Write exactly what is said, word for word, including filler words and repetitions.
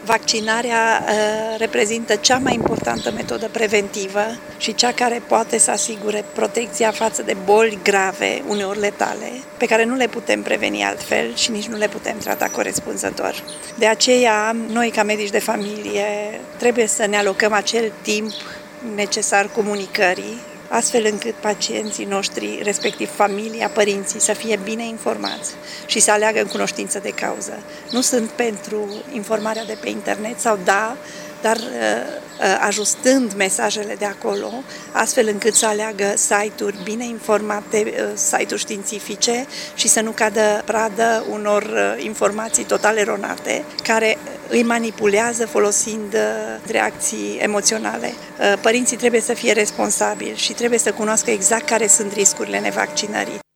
Vaccinarea uh, reprezintă cea mai importantă metodă preventivă și cea care poate să asigure protecția față de boli grave, uneori letale, pe care nu le putem preveni altfel și nici nu le putem trata corespunzător. De aceea, noi ca medici de familie trebuie să ne alocăm acel timp necesar comunicării, astfel încât pacienții noștri, respectiv familia, părinții, să fie bine informați și să aleagă în cunoștință de cauză. Nu sunt pentru informarea de pe internet sau da, dar uh, ajustând mesajele de acolo, astfel încât să aleagă site-uri bine informate, uh, site-uri științifice și să nu cadă pradă unor uh, informații total eronate, care îi manipulează folosind uh, reacții emoționale. Uh, părinții trebuie să fie responsabili și trebuie să cunoască exact care sunt riscurile nevaccinării.